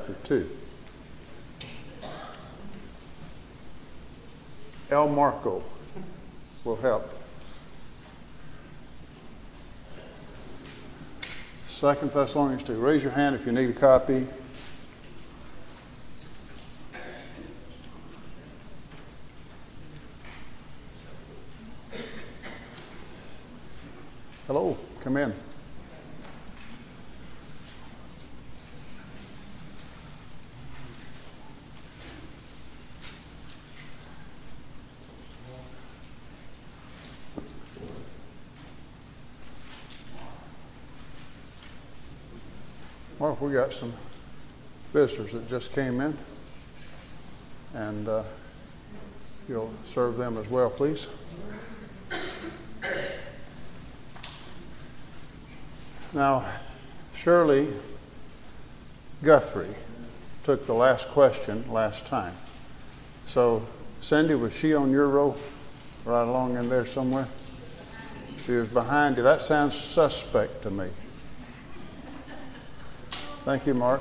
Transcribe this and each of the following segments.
chapter 2. El Marco will help. 2 Thessalonians 2. Raise your hand if you need a copy. Hello, come in. Well, we got some visitors that just came in, and you'll serve them as well, please. Now, Shirley Guthrie took the last question last time. So, Cindy, was she on your row? Right along in there somewhere? She was behind you. That sounds suspect to me. Thank you, Mark.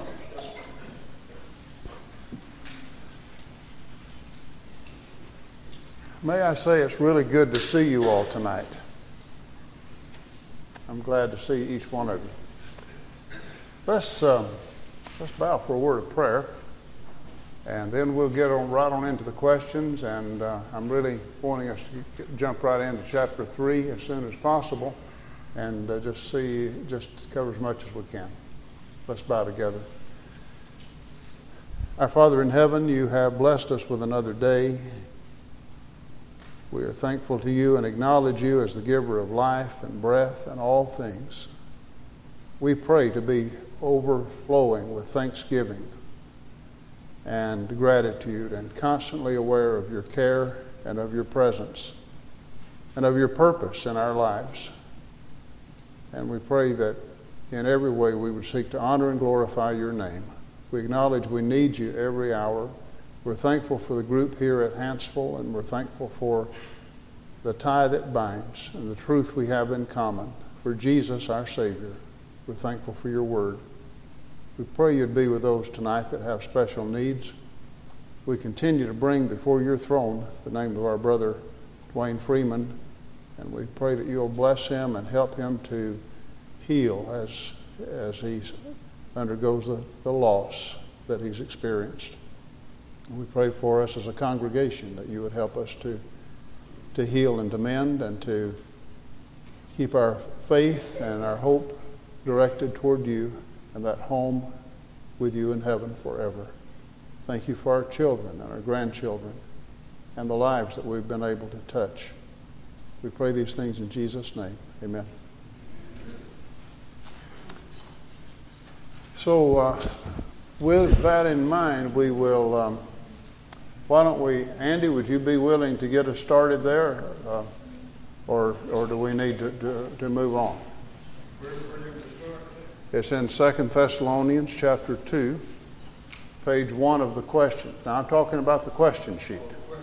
May I say it's really good to see you all tonight. I'm glad to see each one of you. Let's bow for a word of prayer, and then we'll get right on into the questions. And I'm really wanting us to jump right into chapter 3 as soon as possible, and just cover as much as we can. Let's bow together. Our Father in heaven, you have blessed us with another day. We are thankful to you and acknowledge you as the giver of life and breath and all things. We pray to be overflowing with thanksgiving and gratitude and constantly aware of your care and of your presence and of your purpose in our lives. And we pray that in every way we would seek to honor and glorify your name. We acknowledge we need you every hour. We're thankful for the group here at Hansville, and we're thankful for the tie that binds and the truth we have in common. For Jesus, our Savior, we're thankful for your word. We pray you'd be with those tonight that have special needs. We continue to bring before your throne the name of our brother Dwayne Freeman, and we pray that you'll bless him and help him to heal as he undergoes the loss that he's experienced. And we pray for us as a congregation that you would help us to heal and to mend and to keep our faith and our hope directed toward you and that home with you in heaven forever. Thank you for our children and our grandchildren and the lives that we've been able to touch. We pray these things in Jesus' name. Amen. So with that in mind, we will, why don't we, Andy, would you be willing to get us started there? Or do we need to move on? It's in 2 Thessalonians chapter 2, page 1 of the question. Now I'm talking about the question sheet.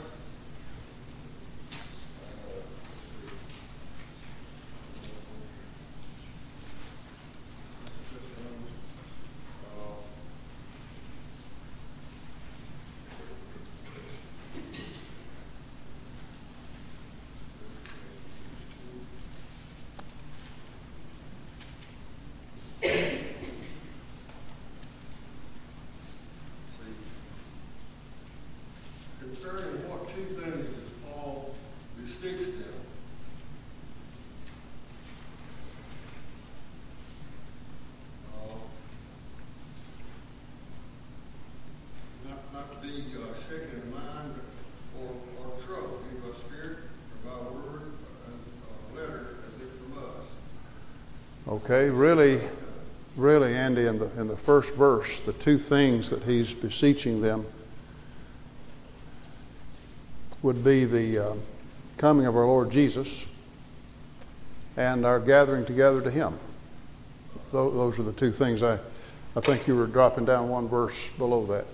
Okay, really, Andy, in the first verse, the two things that he's beseeching them would be the coming of our Lord Jesus and our gathering together to him. Those are the two things. I think you were dropping down one verse below that.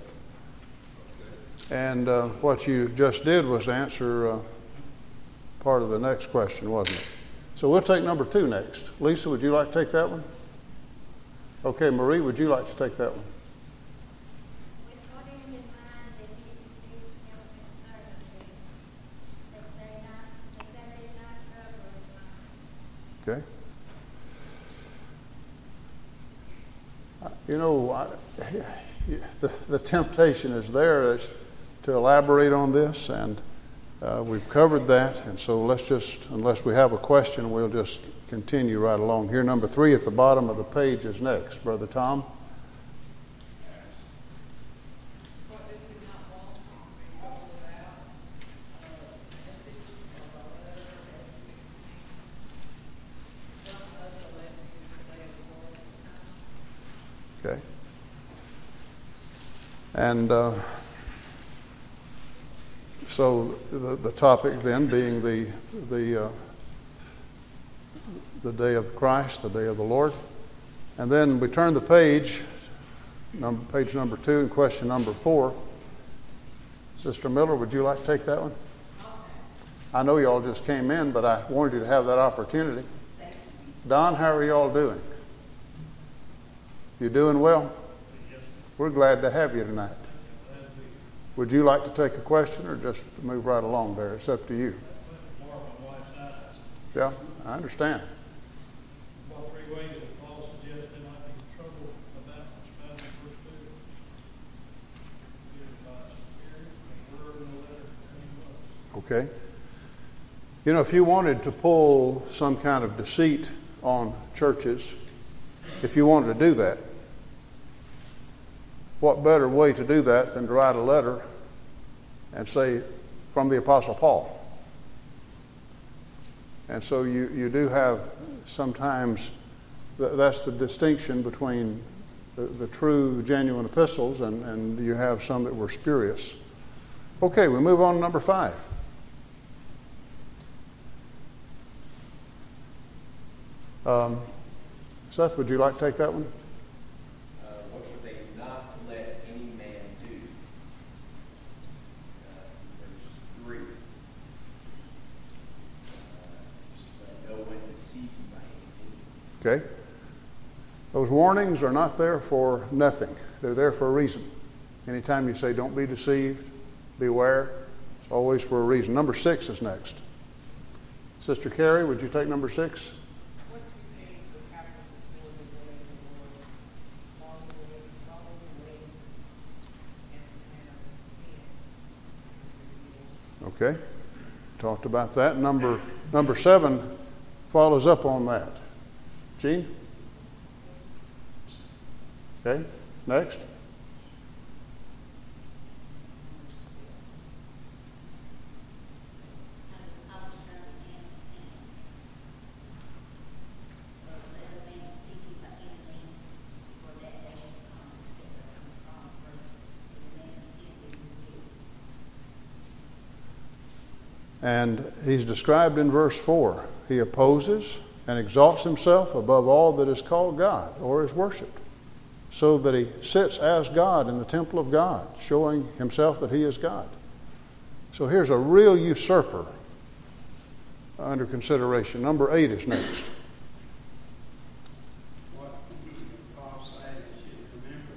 And what you just did was answer part of the next question, wasn't it? So we'll take number 2 next. Lisa, would you like to take that one? Okay, Marie, would you like to take that one? in mind that he receives help and certainty, that they not trouble his mind. Okay. You know, the temptation is there is to elaborate on this, and we've covered that. And so let's just, unless we have a question, we'll just continue right along. Here, number 3 at the bottom of the page is next. Brother Tom. Okay. And so the topic then being the day of Christ, the day of the Lord. And then we turn the page, page number 2 and question number 4. Sister Miller, would you like to take that one? I know you all just came in, but I wanted you to have that opportunity. Don, how are you all doing? You doing well? We're glad to have you tonight. Would you like to take a question or just move right along there? It's up to you. Yeah, I understand. About 3 ways that Paul suggests there might be trouble about verse 2. Given by Spirit, and word and the letter, and Okay. You know, if you wanted to pull some kind of deceit on churches, if you wanted to do that, what better way to do that than to write a letter and say, from the Apostle Paul? And so you do have sometimes, that's the distinction between the true, genuine epistles, and you have some that were spurious. Okay, we move on to number 5. Seth, would you like to take that one? What were they not to let any man do? Verse 3. No one deceive you by any means. Okay. Those warnings are not there for nothing. They're there for a reason. Anytime you say don't be deceived, beware, it's always for a reason. Number 6 is next. Sister Carrie, would you take number 6? Okay, talked about that. Number 7 follows up on that. Gene? Okay, next. And he's described in verse 4. He opposes and exalts himself above all that is called God or is worshipped, so that he sits as God in the temple of God, showing himself that he is God. So here's a real usurper under consideration. Number 8 is next. what Paul said you should remember.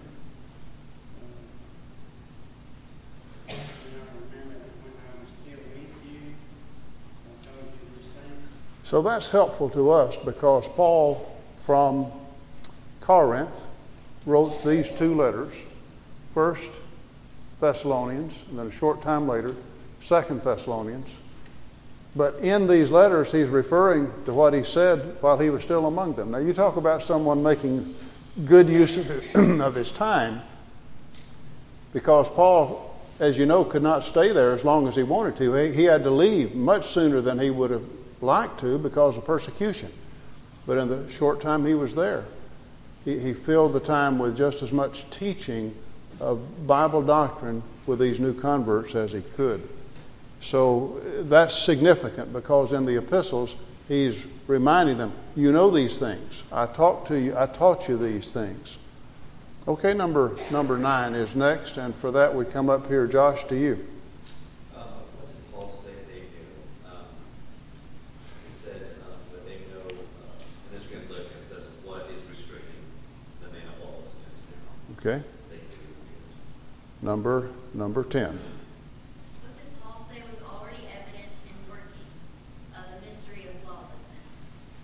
Remember that when I was still with you, I told you these things. So that's helpful to us because Paul from Corinth wrote these 2 letters. First Thessalonians, and then a short time later, 2 Thessalonians. But in these letters, he's referring to what he said while he was still among them. Now, you talk about someone making good use of his time, because Paul, as you know, could not stay there as long as he wanted to. He had to leave much sooner than he would have liked to because of persecution. But in the short time he was there, he filled the time with just as much teaching of Bible doctrine with these new converts as he could. So that's significant because in the epistles, he's reminding them, you know these things. I taught you these things. Okay, number 9 is next, and for that we come up here, Josh, to you. What did Paul say they knew? He said that they know, in this translation it says, what is restricting the man of lawlessness now. Okay. They knew. Number 10. What did Paul say was already evident and working, the mystery of lawlessness?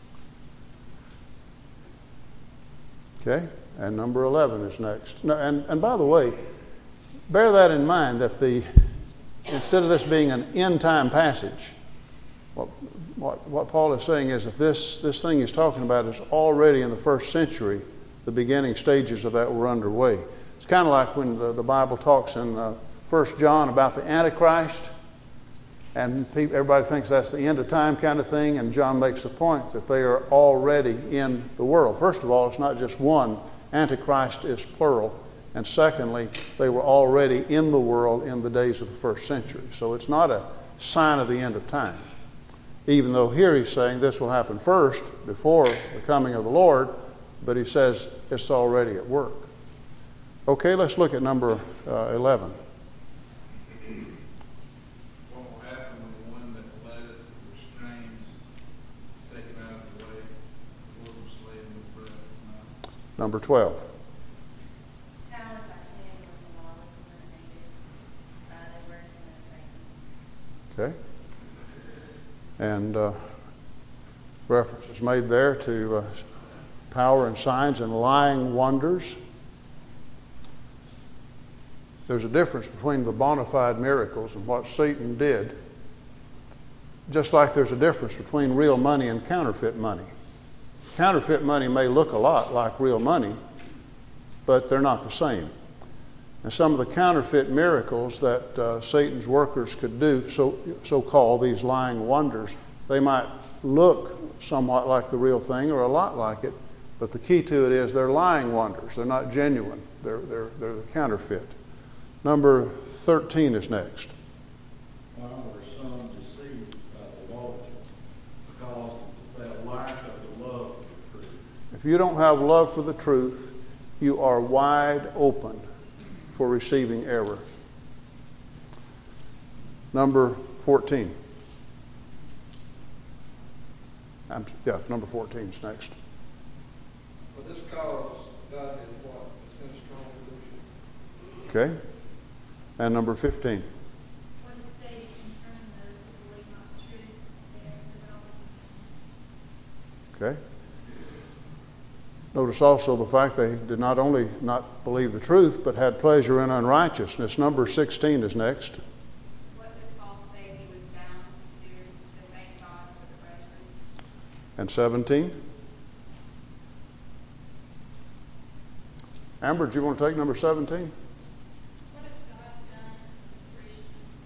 Okay, and number 11 is next. No, and by the way, bear that in mind that instead of this being an end-time passage, what Paul is saying is that this thing he's talking about is already in the first century. The beginning stages of that were underway. It's kind of like when the Bible talks in 1 John about the Antichrist, and everybody thinks that's the end of time kind of thing, and John makes the point that they are already in the world. First of all, it's not just one. Antichrist is plural. And secondly, they were already in the world in the days of the first century. So it's not a sign of the end of time. Even though here he's saying this will happen first, before the coming of the Lord, but he says it's already at work. Okay, let's look at number 11. What will happen when the one that letteth restrains is taken out of the way? The Lord will slay him with breath. Number 12. Power by hand was the law was eliminated. They were in the Okay. And reference is made there to power and signs and lying wonders. There's a difference between the bona fide miracles and what Satan did, just like there's a difference between real money and counterfeit money. Counterfeit money may look a lot like real money, but they're not the same. And some of the counterfeit miracles that Satan's workers could do, so-called these lying wonders, they might look somewhat like the real thing or a lot like it, but the key to it is they're lying wonders. They're not genuine. They're the counterfeit. Number 13 is next. Why were some deceived by the law? Because of that lack of the love for the truth. If you don't have love for the truth, you are wide open for receiving error. Number 14. Number 14 is next. For this cause, God did what? Send a strong delusion. Okay. And number 15. What is stated concerning those who believe not the truth, they are developing. Okay. Notice also the fact they did not only not believe the truth, but had pleasure in unrighteousness. Number 16 is next. What did Paul say he was bound to do to thank God for the brethren? And 17. Amber, do you want to take number 17? What has God done for Christians?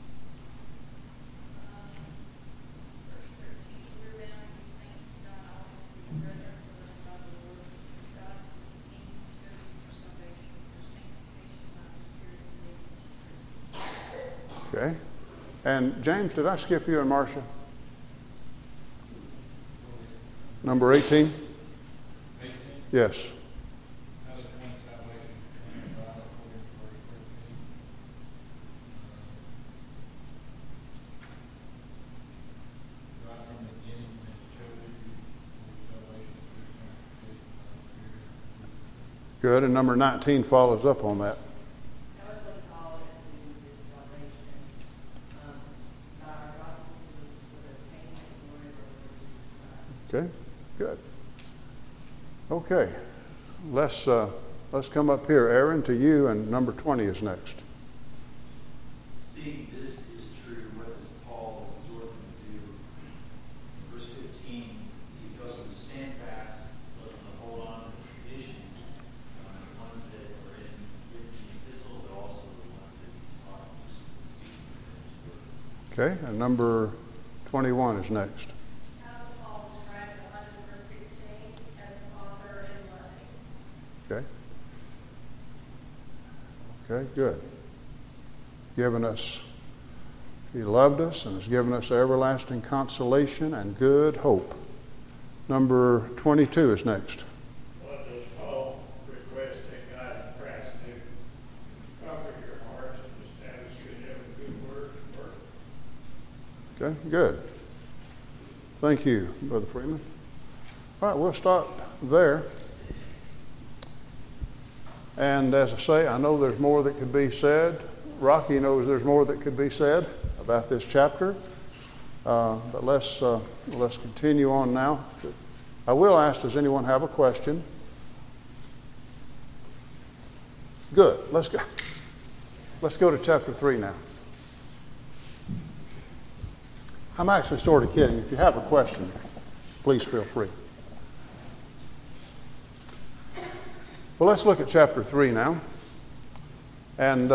Verse 13. We're bound to give thanks to God always for the brethren, beloved by the Lord, because God came and chose you for salvation, for sanctification by the Spirit and faith. Okay. And James, did I skip you and Marcia? Number 18? 18. Yes. How does one salvation come about according to verse 13? Right from the beginning, when He chose you for salvation through sanctification by the Spirit. Good. And number 19 follows up on that. That was what Paul is this salvation by our gospel for the payment and glory of our Lord Jesus Christ. Okay. Good. Okay. Let's come up here, Aaron, to you, and number 20 is next. See, this is true. What does Paul exhort them to do? In verse 15, he tells them to stand fast, let them hold on to the traditions, the ones that are in the epistle, but also the ones that he taught just speaking of his word. Okay. And number 21 is next. How does Paul describe the 100 verse 16 as an author and loving? Okay. Okay, good. He loved us and has given us everlasting consolation and good hope. Number 22 is next. What does Paul request that God in Christ do? Comfort your hearts and establish you in every good word and work. Okay, good. Thank you, Brother Freeman. All right, we'll stop there. And as I say, I know there's more that could be said. Rocky knows there's more that could be said about this chapter. But let's continue on now. I will ask, does anyone have a question? Good. Let's go. Let's go to chapter 3 now. I'm actually sort of kidding. If you have a question, please feel free. Well, let's look at chapter 3 now. And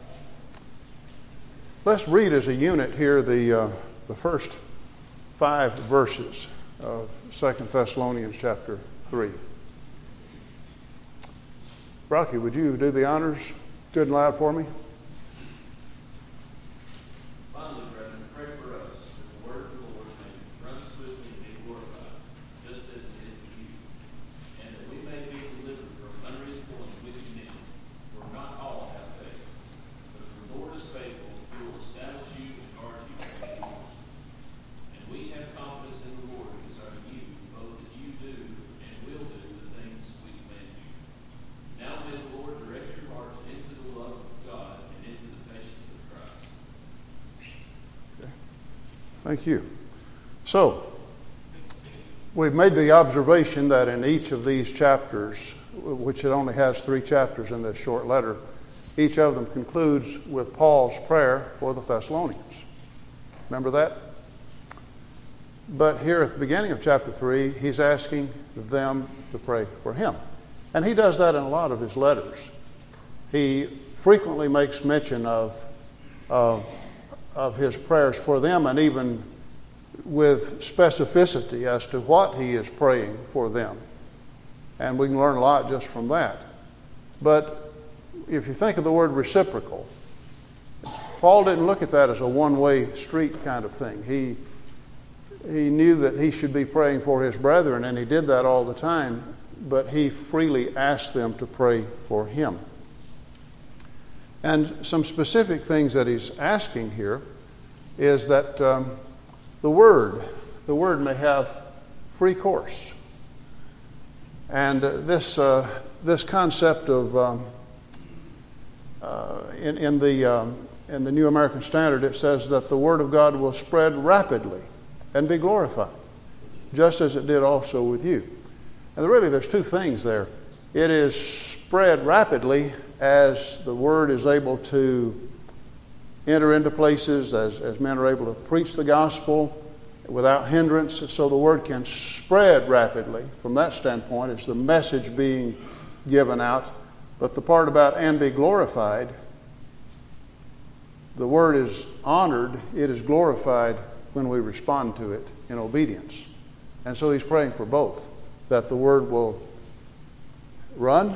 let's read as a unit here the first 5 verses of 2 Thessalonians chapter 3. Rocky, would you do the honors good and loud for me? Finally, brethren, pray for us that the word of the Lord may run swiftly and be glorified, just as it is with you, and that we may be delivered from unreasonable and wicked men, for not all have faith. But if the Lord is faithful, he will establish you and guard you from evil. And we have confidence in the Lord concerning you, both that you do and will do the things we command you. Now may the Lord direct your hearts into the love of God and into the patience of Christ. Thank you. So, we've made the observation that in each of these chapters, which it only has 3 chapters in this short letter, each of them concludes with Paul's prayer for the Thessalonians. Remember that? But here at the beginning of chapter 3, he's asking them to pray for him. And he does that in a lot of his letters. He frequently makes mention of his prayers for them, and even with specificity as to what he is praying for them. And we can learn a lot just from that. But if you think of the word reciprocal, Paul didn't look at that as a one-way street kind of thing. He knew that he should be praying for his brethren, and he did that all the time, but he freely asked them to pray for him. And some specific things that he's asking here is that the word may have free course. And this concept of in the New American Standard, it says that the Word of God will spread rapidly and be glorified, just as it did also with you. And really, there's 2 things there. It is spread rapidly as the Word is able to enter into places, as men are able to preach the gospel without hindrance, so the Word can spread rapidly. From that standpoint, it's the message being given out. But the part about and be glorified, the Word is honored, it is glorified when we respond to it in obedience. And so he's praying for both, that the Word will run,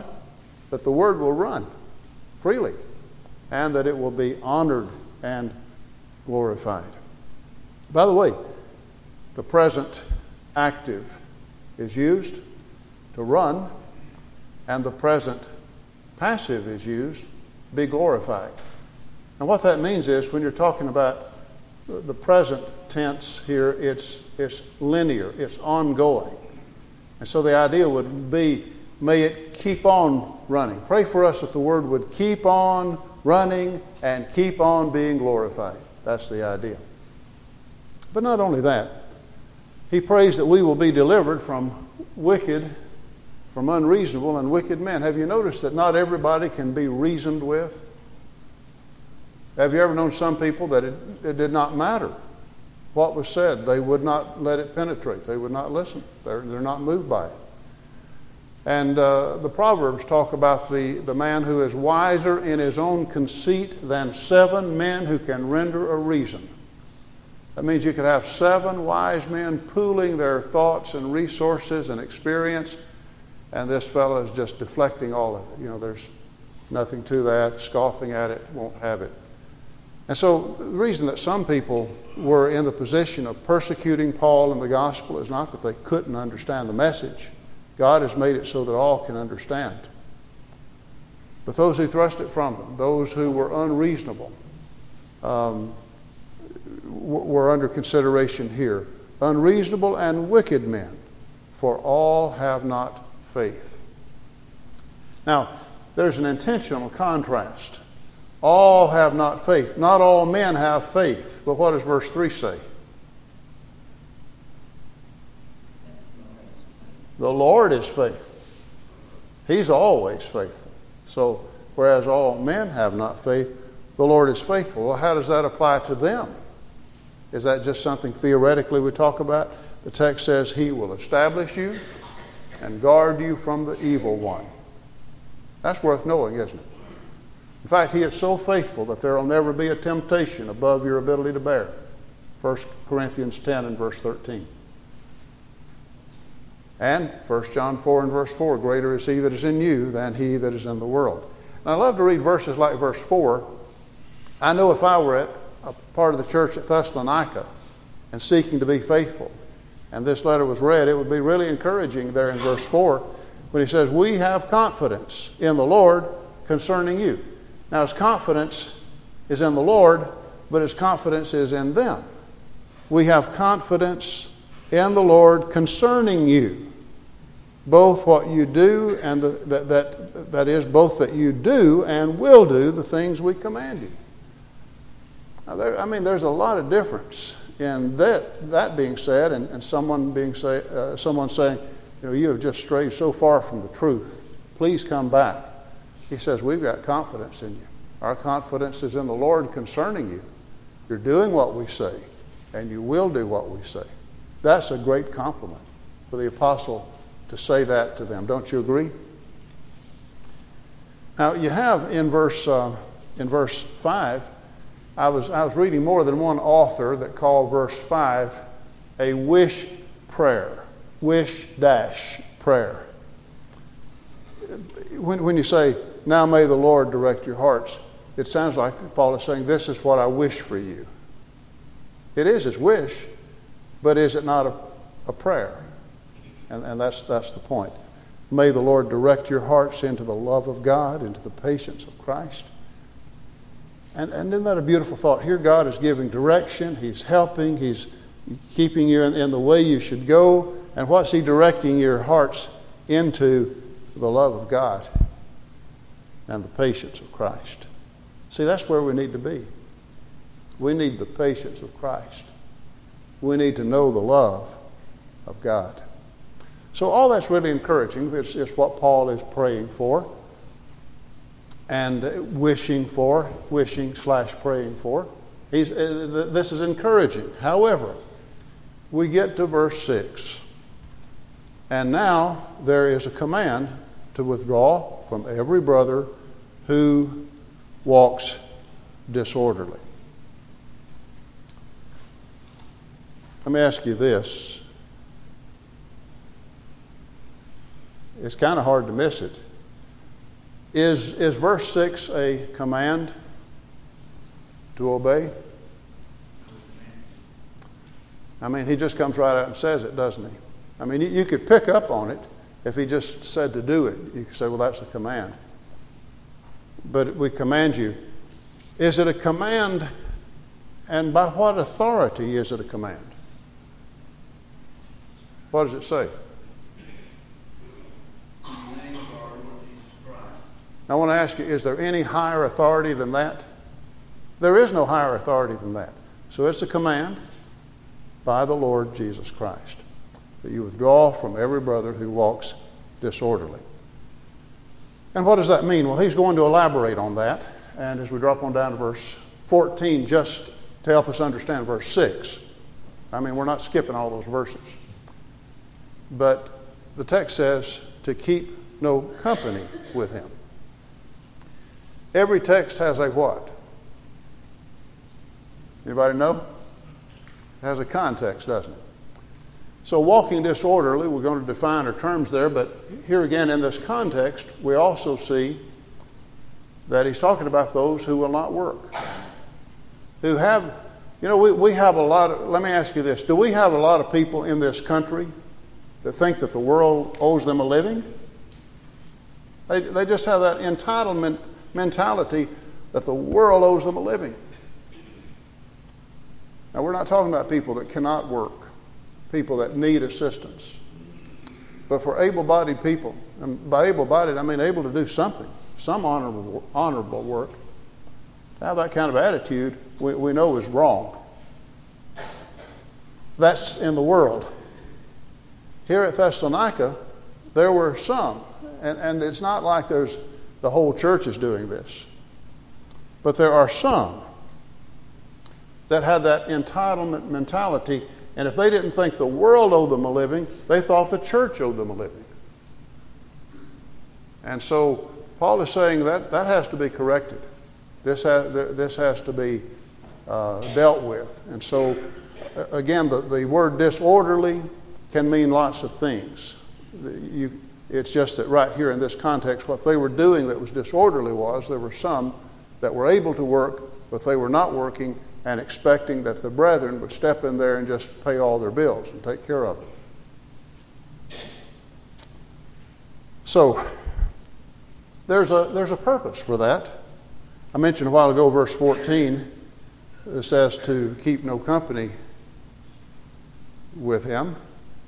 freely, and that it will be honored and glorified. By the way, the present active is used to run, and the present passive is used, be glorified. And what that means is, when you're talking about the present tense here, it's linear, it's ongoing. And so the idea would be, may it keep on running. Pray for us that the Word would keep on running and keep on being glorified. That's the idea. But not only that, he prays that we will be delivered from unreasonable and wicked men. Have you noticed that not everybody can be reasoned with? Have you ever known some people that it did not matter what was said? They would not let it penetrate. They would not listen. They're not moved by it. And the Proverbs talk about the man who is wiser in his own conceit than 7 men who can render a reason. That means you could have 7 wise men pooling their thoughts and resources and experience, and this fellow is just deflecting all of it. There's nothing to that, scoffing at it, won't have it. And so the reason that some people were in the position of persecuting Paul and the gospel is not that they couldn't understand the message. God has made it so that all can understand. But those who thrust it from them, those who were unreasonable, were under consideration here. Unreasonable and wicked men, for all have not faith. Now, there's an intentional contrast. All have not faith. Not all men have faith. But what does verse 3 say? The Lord is faithful. He's always faithful. So, whereas all men have not faith, the Lord is faithful. Well, how does that apply to them? Is that just something theoretically we talk about? The text says He will establish you and guard you from the evil one. That's worth knowing, isn't it? In fact, He is so faithful that there will never be a temptation above your ability to bear. 1 Corinthians 10 and verse 13. And 1 John 4 and verse 4, greater is He that is in you than he that is in the world. And I love to read verses like verse 4. I know if I were at a part of the church at Thessalonica and seeking to be faithful, and this letter was read, it would be really encouraging there in verse 4 when he says, we have confidence in the Lord concerning you. Now his confidence is in the Lord, but his confidence is in them. We have confidence in the Lord concerning you, both what you do and that is both that you do and will do the things we command you. Now there's a lot of difference in that being said, and someone saying, you have just strayed so far from the truth. Please come back. He says, we've got confidence in you. Our confidence is in the Lord concerning you. You're doing what we say, and you will do what we say. That's a great compliment for the apostle to say that to them. Don't you agree? Now you have in verse 5. I was reading more than one author that called verse 5 a wish prayer. Wish-prayer. When you say, now may the Lord direct your hearts, it sounds like Paul is saying, this is what I wish for you. It is his wish, but is it not a prayer? And that's the point. May the Lord direct your hearts into the love of God, into the patience of Christ. And isn't that a beautiful thought? Here God is giving direction. He's helping. He's keeping you in the way you should go. And what's He directing your hearts into? The love of God and the patience of Christ. See, that's where we need to be. We need the patience of Christ. We need to know the love of God. So all that's really encouraging. It's what Paul is praying for and wishing/praying for. This is encouraging. However, we get to verse 6. And now there is a command to withdraw from every brother who walks disorderly. Let me ask you this. It's kind of hard to miss it. Is verse 6 a command to obey? I mean, he just comes right out and says it, doesn't he? I mean, you could pick up on it if he just said to do it. You could say, well, that's a command. But we command you. Is it a command, and by what authority is it a command? What does it say? I want to ask you, is there any higher authority than that? There is no higher authority than that. So it's a command by the Lord Jesus Christ that you withdraw from every brother who walks disorderly. And what does that mean? Well, he's going to elaborate on that. And as we drop on down to verse 14, just to help us understand verse 6. I mean, we're not skipping all those verses. But the text says to keep no company with him. Every text has a what? Anybody know? It has a context, doesn't it? So walking disorderly, we're going to define our terms there, but here again in this context, we also see that he's talking about those who will not work. Who have, we have a lot of, let me ask you this, do we have a lot of people in this country that think that the world owes them a living? They just have that entitlement mentality that the world owes them a living. Now, we're not talking about people that cannot work, people that need assistance. But for able-bodied people, and by able-bodied I mean able to do something, some honorable work. To have that kind of attitude, we know is wrong. That's in the world. Here at Thessalonica, there were some, and it's not like the whole church is doing this, but there are some that had that entitlement mentality, and if they didn't think the world owed them a living, they thought the church owed them a living. And so Paul is saying that has to be corrected. This has to be dealt with. And so, again, the word disorderly can mean lots of things. It's just that right here in this context, what they were doing that was disorderly was there were some that were able to work, but they were not working and expecting that the brethren would step in there and just pay all their bills and take care of it. So, there's a purpose for that. I mentioned a while ago, verse 14, it says to keep no company with him.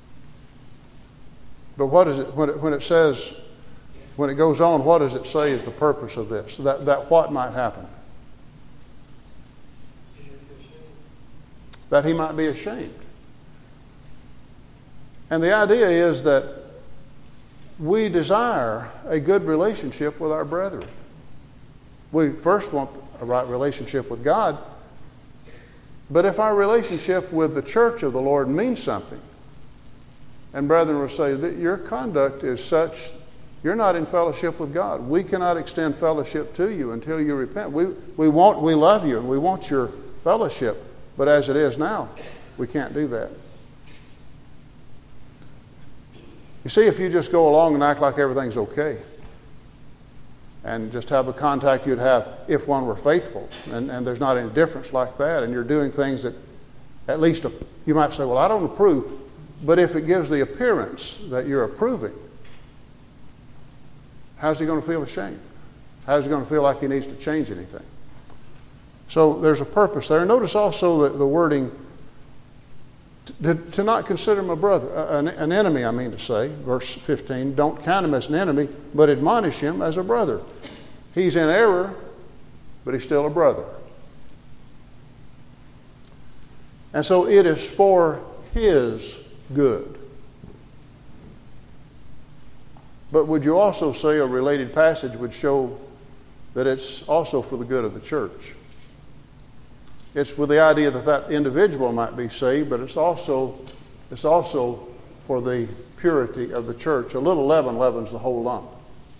But what is it when it says, when it goes on, what does it say is the purpose of this? That what might happen? That he might be ashamed. And the idea is that we desire a good relationship with our brethren. We first want a right relationship with God, but if our relationship with the church of the Lord means something, and brethren will say that your conduct is such, you're not in fellowship with God. We cannot extend fellowship to you until you repent. We love you and we want your fellowship, but as it is now, we can't do that. You see, if you just go along and act like everything's okay, and just have the contact you'd have if one were faithful, and there's not any difference like that, and you're doing things that at least you might say, well, I don't approve, but if it gives the appearance that you're approving, how's he going to feel ashamed? How's he going to feel like he needs to change anything? So there's a purpose there. Notice also the wording, to not consider him a brother, an enemy, I mean to say, verse 15, don't count him as an enemy, but admonish him as a brother. He's in error, but he's still a brother. And so it is for his good. But would you also say a related passage would show that it's also for the good of the church? It's with the idea that individual might be saved, but it's also for the purity of the church. A little leaven leavens the whole lump.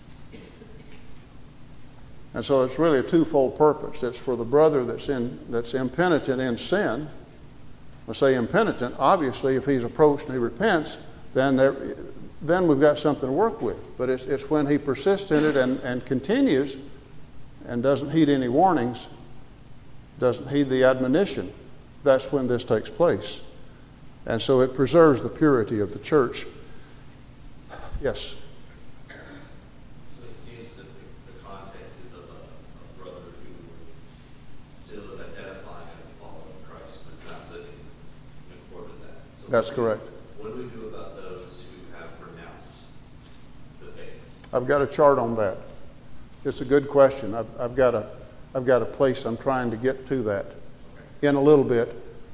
And so it's really a twofold purpose. It's for the brother that's impenitent in sin. When I say impenitent, obviously if he's approached and he repents, then we've got something to work with. But it's when he persists in it and continues and doesn't heed any warnings, doesn't heed the admonition, that's when this takes place. And so it preserves the purity of the church. Yes? So it seems that the context is of a brother who still is identifying as a follower of Christ, but is not living in accord with that. So That's correct. What do we do about those who have renounced the faith? I've got a chart on that. It's a good question. I've got a place I'm trying to get to that in a little bit.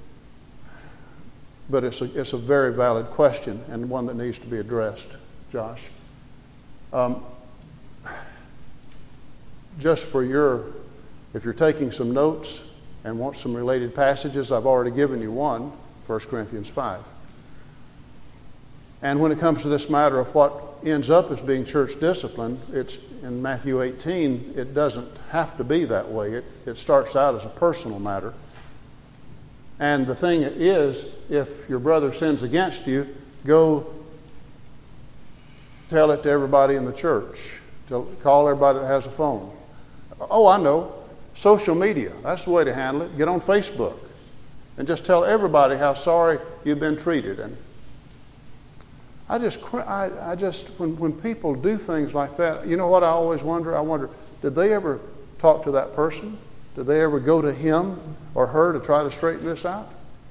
But it's a very valid question and one that needs to be addressed, Josh. Just for if you're taking some notes and want some related passages, I've already given you one, 1 Corinthians 5. And when it comes to this matter of what ends up as being church discipline, it's in Matthew 18, it doesn't have to be that way. It starts out as a personal matter. And the thing is, if your brother sins against you, go tell it to everybody in the church. Call everybody that has a phone. Oh, I know. Social media, that's the way to handle it. Get on Facebook and just tell everybody how sorry you've been treated. And I just when people do things like that, you know what I always wonder? I wonder, did they ever talk to that person? Did they ever go to him or her to try to straighten this out?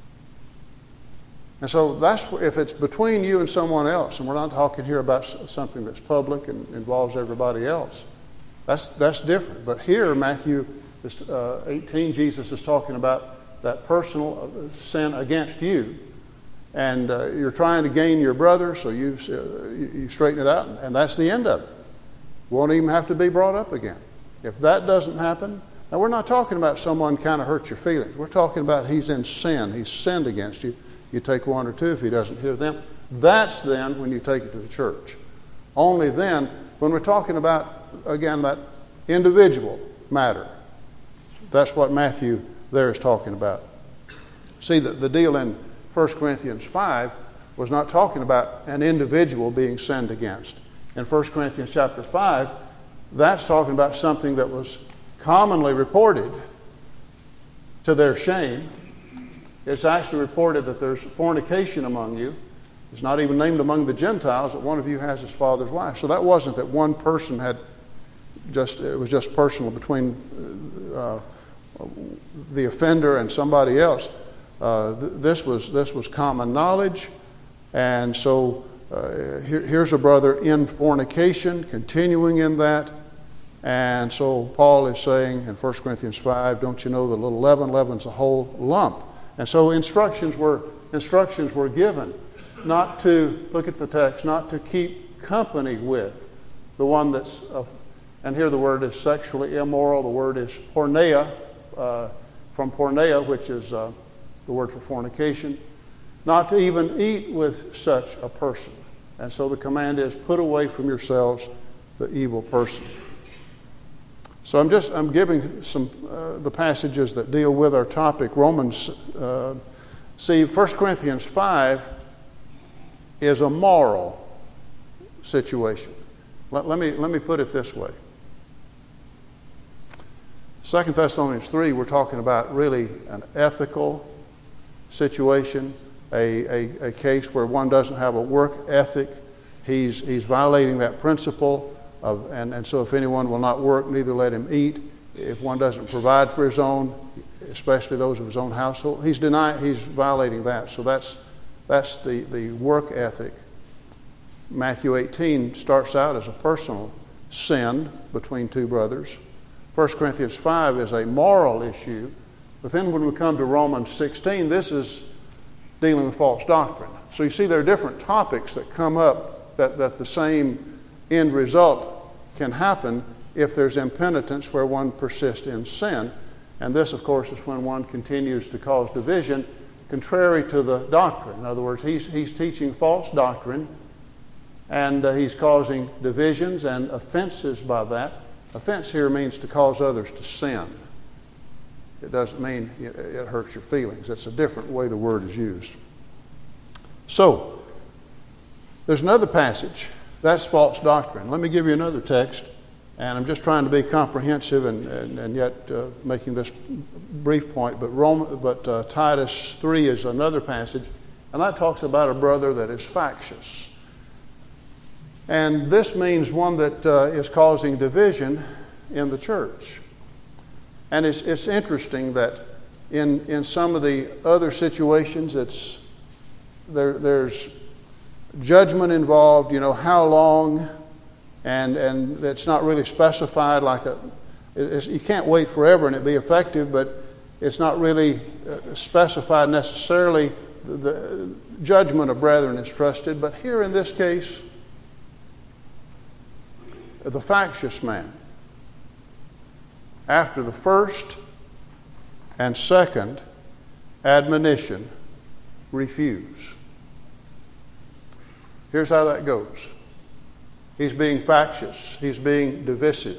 And so if it's between you and someone else, and we're not talking here about something that's public and involves everybody else, That's different. But here, Matthew 18, Jesus is talking about that personal sin against you. And you're trying to gain your brother, so you straighten it out, and that's the end of it. Won't even have to be brought up again. If that doesn't happen, now we're not talking about someone kind of hurt your feelings. We're talking about he's in sin. He's sinned against you. You take one or two if he doesn't hear them. That's then when you take it to the church. Only then, when we're talking about, again, that individual matter, that's what Matthew there is talking about. See, the deal in 1 Corinthians 5 was not talking about an individual being sinned against. In 1 Corinthians chapter 5, that's talking about something that was commonly reported to their shame. It's actually reported that there's fornication among you. It's not even named among the Gentiles that one of you has his father's wife. So that wasn't that one person had it was just personal between the offender and somebody else. This was common knowledge. And so here's a brother in fornication, continuing in that. And so Paul is saying in 1 Corinthians 5, don't you know the little leaven leavens the whole lump? And so instructions were given not to, look at the text, not to keep company with the one that's, and here the word is sexually immoral. The word is porneia, from porneia, which is the word for fornication. Not to even eat with such a person. And so the command is, put away from yourselves the evil person. So I'm giving some the passages that deal with our topic. Romans, 1 Corinthians 5 is a moral situation. Let me put it this way. 2 Thessalonians 3, we're talking about really an ethical situation, a case where one doesn't have a work ethic. He's violating that principle. And so if anyone will not work, neither let him eat. If one doesn't provide for his own, especially those of his own household, he's violating that. So that's the work ethic. Matthew 18 starts out as a personal sin between two brothers. 1 Corinthians 5 is a moral issue. But then when we come to Romans 16, this is dealing with false doctrine. So you see there are different topics that come up that the same end result can happen if there's impenitence where one persists in sin. And this, of course, is when one continues to cause division contrary to the doctrine. In other words, he's teaching false doctrine, and he's causing divisions and offenses by that. Offense here means to cause others to sin. It doesn't mean it hurts your feelings. It's a different way the word is used. So, there's another passage. That's false doctrine. Let me give you another text, and I'm just trying to be comprehensive and yet making this brief point. But Titus 3 is another passage, and that talks about a brother that is factious. And this means one that is causing division in the church. And it's interesting that in some of the other situations, there's judgment involved, how long, and it's not really specified you can't wait forever and it be effective, but it's not really specified necessarily. The judgment of brethren is trusted, but here in this case, the factious man, after the first and second admonition, refuse. Here's how that goes. He's being factious. He's being divisive.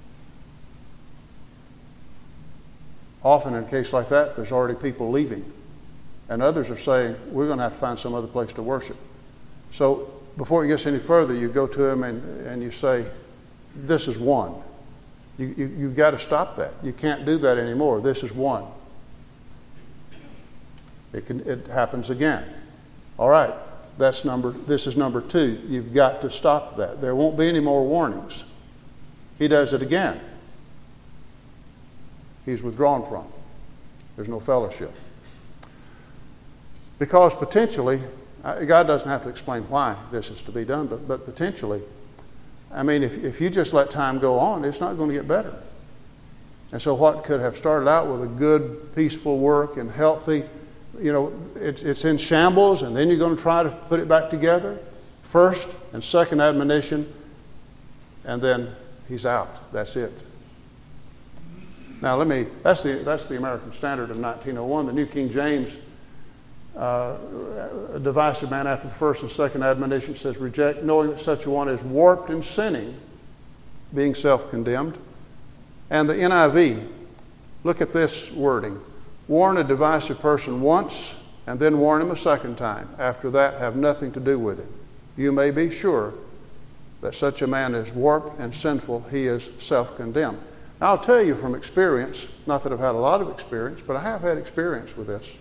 Often in a case like that, there's already people leaving. And others are saying, we're going to have to find some other place to worship. So before it gets any further, you go to him and you say, this is one. You've got to stop that. You can't do that anymore. This is one. It happens again. All right. This is number 2. You've got to stop that. There won't be any more warnings. He does it again. He's withdrawn from. There's no fellowship. Because potentially, God doesn't have to explain why this is to be done, but potentially, I mean, if you just let time go on, it's not going to get better. And so what could have started out with a good, peaceful work and healthy, it's in shambles, and then you're going to try to put it back together. First and second admonition, and then he's out. That's it. Now that's the American Standard of 1901. The New King James, a divisive man after the first and second admonition says, reject, knowing that such a one is warped in sinning, being self-condemned. And the NIV, look at this wording. Warn a divisive person once, and then warn him a second time. After that, have nothing to do with him. You may be sure that such a man is warped and sinful. He is self-condemned. Now, I'll tell you from experience, not that I've had a lot of experience, but I have had experience with this.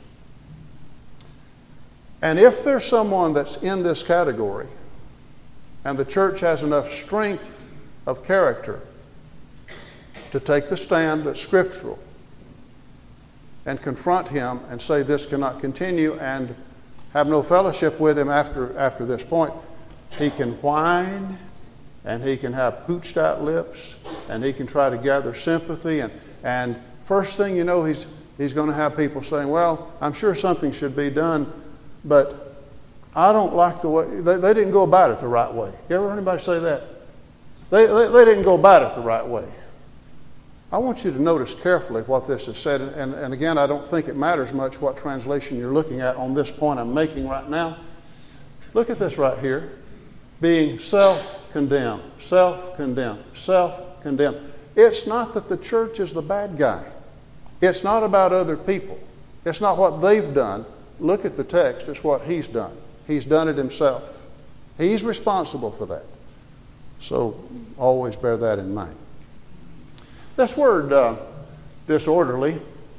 And if there's someone that's in this category, and the church has enough strength of character to take the stand that's scriptural and confront him and say this cannot continue and have no fellowship with him after this point, he can whine and he can have pooched out lips and he can try to gather sympathy, and first thing you know, he's going to have people saying, well, I'm sure something should be done, but I don't like the way they didn't go about it the right way. You ever heard anybody say that? They didn't go about it the right way. I want you to notice carefully what this is said, and again, I don't think it matters much what translation you're looking at on this point I'm making right now. Look at this right here. Being self-condemned, self-condemned, self-condemned. It's not that the church is the bad guy. It's not about other people. It's not what they've done. Look at the text. It's what he's done. He's done it himself. He's responsible for that. So always bear that in mind. This word disorderly,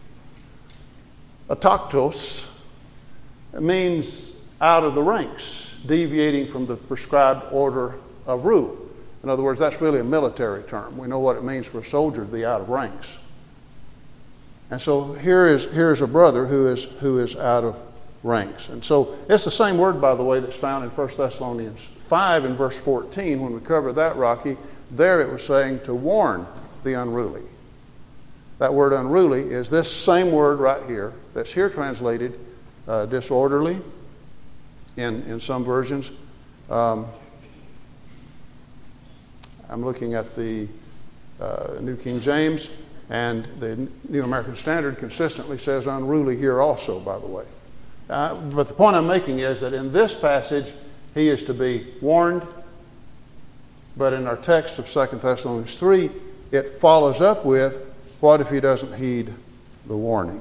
ataktos, means out of the ranks, deviating from the prescribed order of rule. In other words, that's really a military term. We know what it means for a soldier to be out of ranks. And so here is a brother who is out of ranks. And so it's the same word, by the way, that's found in 1 Thessalonians 5 in verse 14. When we covered that, Rocky, there it was saying to warn the unruly. That word unruly is this same word right here that's here translated disorderly in some versions. I'm looking at the New King James, and the New American Standard consistently says unruly here also, by the way. But the point I'm making is that in this passage, he is to be warned, but in our text of 2 Thessalonians 3, it follows up with, what if he doesn't heed the warning?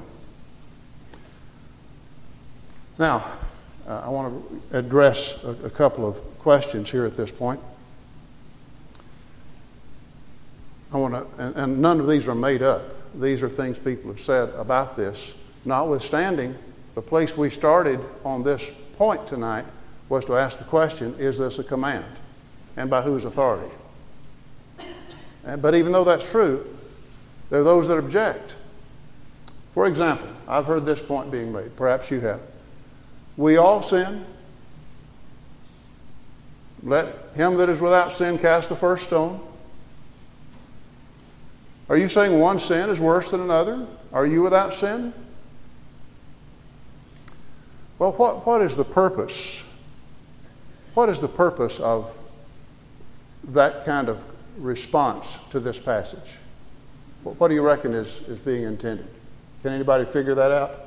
Now, I want to address a couple of questions here at this point. And none of these are made up. These are things people have said about this. Notwithstanding, the place we started on this point tonight was to ask the question, is this a command? And by whose authority? But even though that's true, there are those that object. For example, I've heard this point being made. Perhaps you have. We all sin. Let him that is without sin cast the first stone. Are you saying one sin is worse than another? Are you without sin? Well, what is the purpose? What is the purpose of that kind of response to this passage? What do you reckon is being intended? Can anybody figure that out?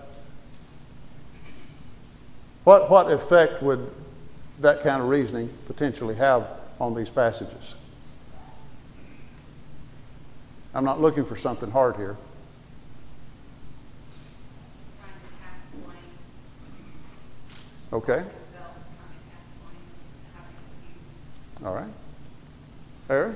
What effect would that kind of reasoning potentially have on these passages? I'm not looking for something hard here. Trying to cast blame. Okay. Self, trying to cast blame, have an excuse. All right. Aaron?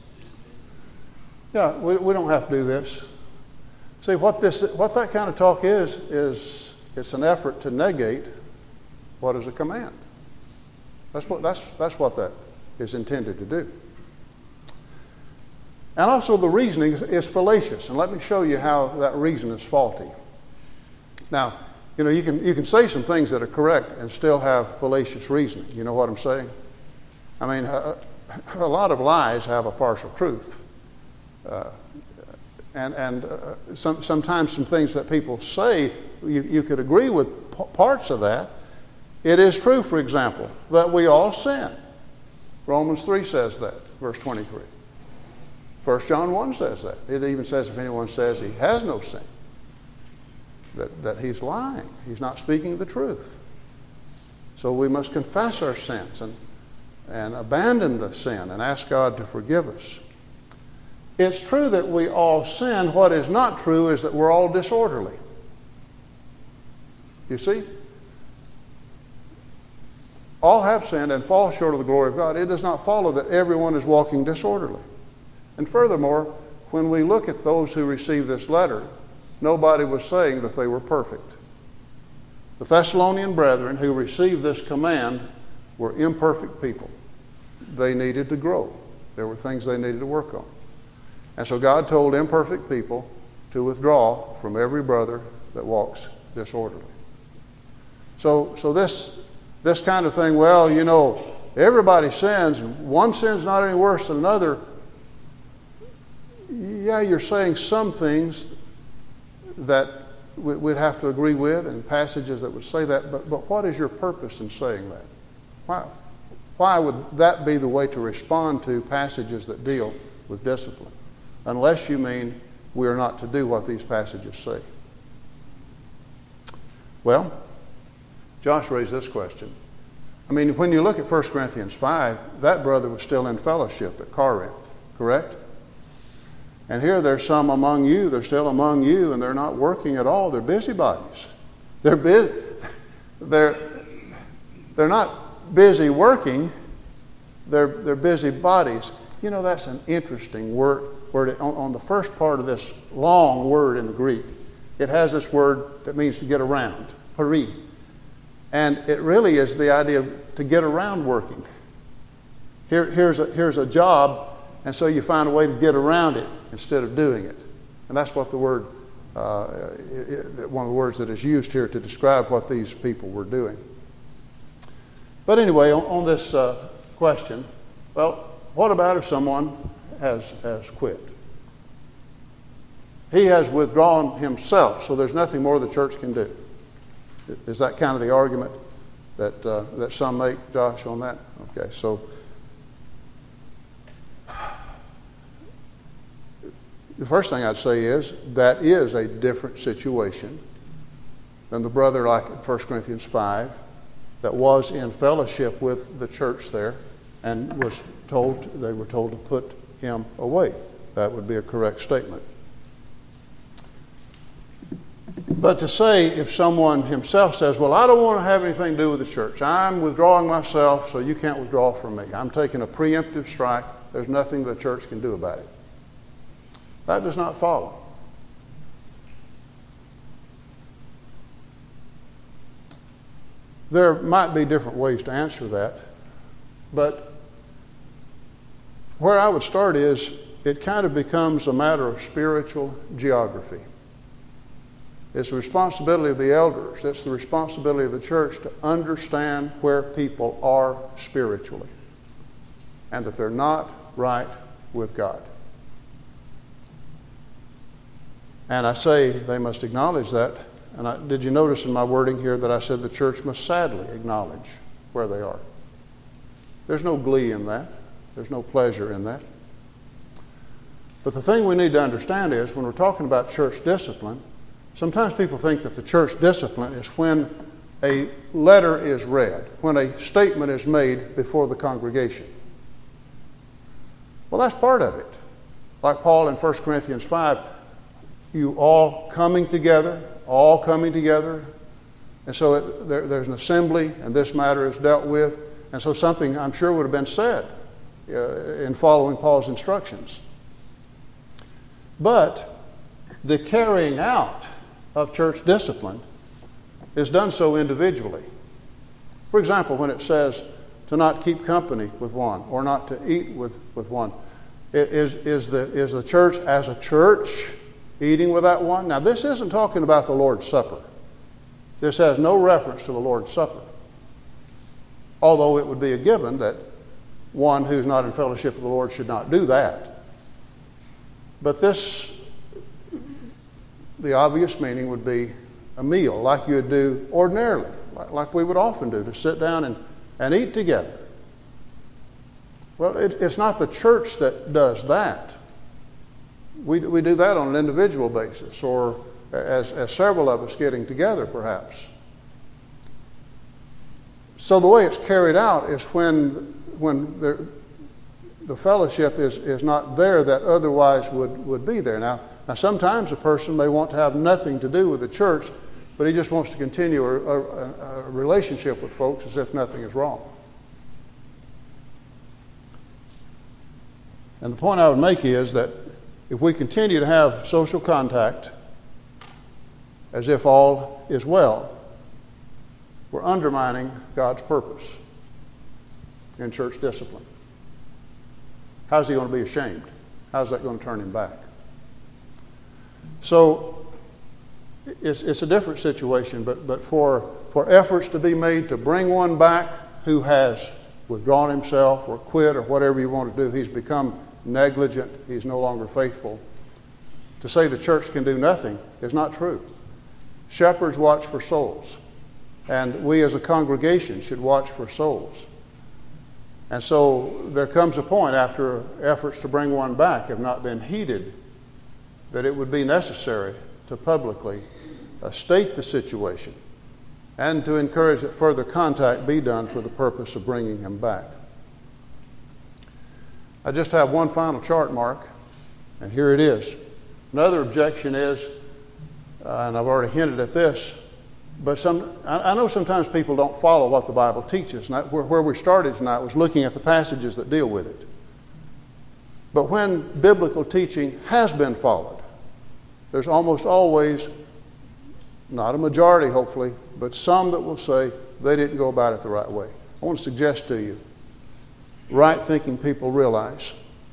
Yeah, we don't have to do this. See, what that kind of talk is it's an effort to negate what is a command. That's what that is intended to do. And also the reasoning is fallacious, and let me show you how that reason is faulty. Now, you can say some things that are correct and still have fallacious reasoning. You know what I'm saying? I mean, a lot of lies have a partial truth. Sometimes some things that people say, you could agree with parts of that. It is true, for example, that we all sin. Romans 3 says that, verse 23. 1 John 1 says that. It even says if anyone says he has no sin, that he's lying. He's not speaking the truth. So we must confess our sins and abandon the sin and ask God to forgive us. It's true that we all sin. What is not true is that we're all disorderly. You see? All have sinned and fall short of the glory of God. It does not follow that everyone is walking disorderly. And furthermore, when we look at those who received this letter, nobody was saying that they were perfect. The Thessalonian brethren who received this command were imperfect people. They needed to grow. There were things they needed to work on. And so God told imperfect people to withdraw from every brother that walks disorderly. So this kind of thing, well, you know, everybody sins, and one sin's not any worse than another. Yeah, you're saying some things that we'd have to agree with, and passages that would say that, but what is your purpose in saying that? Why would that be the way to respond to passages that deal with discipline? Unless you mean we are not to do what these passages say. Well, Josh raised this question. I mean, when you look at 1 Corinthians 5, that brother was still in fellowship at Corinth, correct? And here there's some among you, they're still among you, and they're not working at all. They're busybodies. They're not busy working, they're busy bodies. You know, that's an interesting word. On the first part of this long word in the Greek, it has this word that means to get around, peri. And it really is the idea of to get around working. Here's a job, and so you find a way to get around it instead of doing it. And that's what the word, one of the words that is used here to describe what these people were doing. But anyway, on this question, well, what about if someone has quit? He has withdrawn himself, so there's nothing more the church can do. Is that kind of the argument that some make, Josh, on that? Okay, so the first thing I'd say is that is a different situation than the brother like in 1 Corinthians 5 that was in fellowship with the church there and they were told to put him away. That would be a correct statement. But to say, if someone himself says, well, I don't want to have anything to do with the church. I'm withdrawing myself, so you can't withdraw from me. I'm taking a preemptive strike. There's nothing the church can do about it. That does not follow. There might be different ways to answer that, but where I would start is it kind of becomes a matter of spiritual geography. It's the responsibility of the elders. It's the responsibility of the church to understand where people are spiritually and that they're not right with God. And I say they must acknowledge that. And did you notice in my wording here that I said the church must sadly acknowledge where they are? There's no glee in that. There's no pleasure in that. But the thing we need to understand is when we're talking about church discipline, sometimes people think that the church discipline is when a letter is read, when a statement is made before the congregation. Well, that's part of it. Like Paul in 1 Corinthians 5, you all coming together. And so there's an assembly, and this matter is dealt with. And so something, I'm sure, would have been said in following Paul's instructions. But the carrying out of church discipline is done so individually. For example, when it says to not keep company with one or not to eat with one, is the church as a church eating with that one? Now, this isn't talking about the Lord's Supper. This has no reference to the Lord's Supper. Although it would be a given that, one who's not in fellowship with the Lord should not do that. But this, the obvious meaning would be a meal, like you would do ordinarily, like we would often do, to sit down and eat together. Well, it's not the church that does that. We do that on an individual basis, or as several of us getting together, perhaps. So the way it's carried out is when the fellowship is not there that otherwise would be there. Now, sometimes a person may want to have nothing to do with the church, but he just wants to continue a relationship with folks as if nothing is wrong. And the point I would make is that if we continue to have social contact as if all is well, we're undermining God's purpose in church discipline. How's he going to be ashamed? How's that going to turn him back? So it's a different situation, but for efforts to be made to bring one back who has withdrawn himself or quit or whatever you want to do, he's become negligent, he's no longer faithful. To say the church can do nothing is not true. Shepherds watch for souls, and we as a congregation should watch for souls. And so there comes a point after efforts to bring one back have not been heeded that it would be necessary to publicly state the situation and to encourage that further contact be done for the purpose of bringing him back. I just have one final chart mark, and here it is. Another objection is, and I've already hinted at this, but I know sometimes people don't follow what the Bible teaches. And where we started tonight was looking at the passages that deal with it. But when biblical teaching has been followed, there's almost always, not a majority hopefully, but some that will say they didn't go about it the right way. I want to suggest to you, right-thinking people realize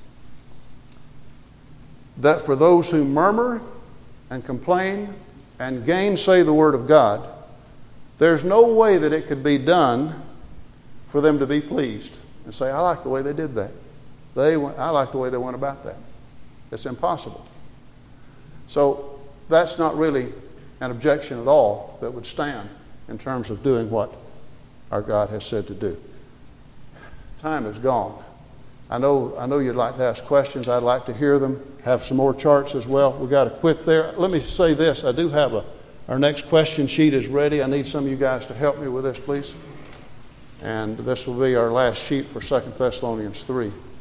that for those who murmur and complain and gainsay the Word of God, there's no way that it could be done for them to be pleased and say, I like the way they did that. I like the way they went about that. It's impossible. So that's not really an objection at all that would stand in terms of doing what our God has said to do. Time is gone. I know you'd like to ask questions. I'd like to hear them. Have some more charts as well. We've got to quit there. Let me say this. I do have our next question sheet is ready. I need some of you guys to help me with this, please. And this will be our last sheet for 2 Thessalonians 3.